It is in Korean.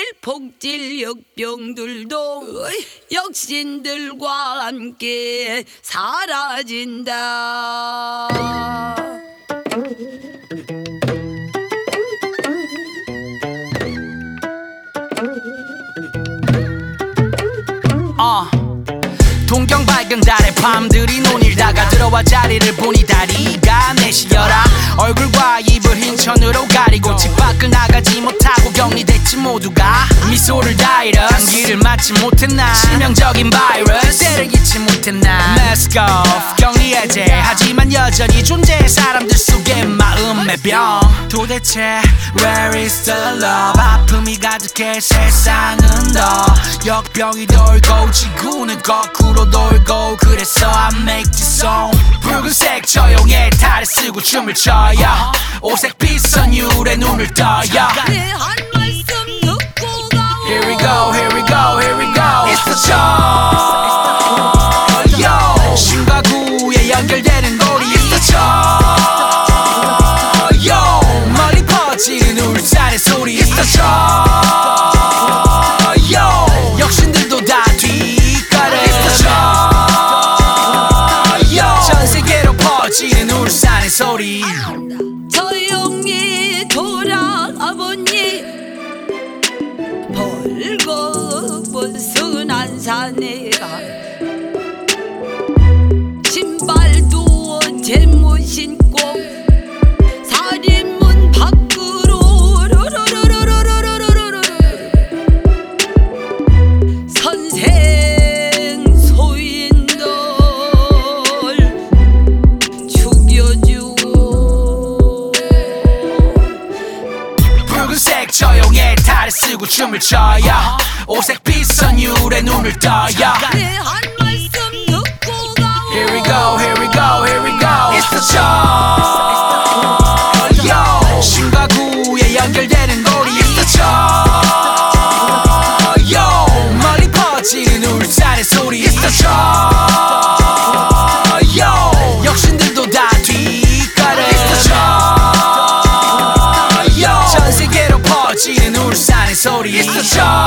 복질 역병들도 역신들과 함께 사라진다. 동경 밝은 달에 밤들이 논일다가 들어와 자리를 보니 다리가 내시려라. 얼굴과 입을 흰 천으로 가리고 집 밖을 나가지 못하고 격리됐지 모두가. 미소를 다이러 감기를 맞지 못했나, 치명적인 바이러스 때를 잊지 못했나. Let's go 격리 해제 하지만 여전히 존재해 사람들 속에 마음의 병. 도대체 where is the love. 아픔이 가득해 세상은 더 역병이 돌고 지구는 거꾸로 돌고 그래서 I make this song. 붉은색 처용에 탈을 쓰고 춤을 춰요. 오색 빛선율에 눈을 떠요. 내 한 말씀 듣고 가. Here we go, here we go, here we go. It's the show. 신과 구에 연결되는 고리. It's the show. 멀리 퍼지는 울산의 소리. It's the show. 역신들도 다 뒷가래. It's the show. 전 세계로 퍼지는 울산의 소리. 조용히 돌아가보니 벌거벗은 순한 사내가 신발도 제못 신고 살인문 밖으로 선생 소인들 죽여주고. 붉은색 처용에 탈을 쓰고 춤을 춰요. 오색 빛선율에 눈을 떠요. 내 한 말씀 듣고 가. Here we go, here we go, here we go. It's the show. 신과 구에 연결되는 고리. It's the show. 멀리 퍼지는 울산의 소리. It's the show. 역신들도 다 뒷가래. It's the show. 전 세계로 퍼지는 울산의 소리. It's the show.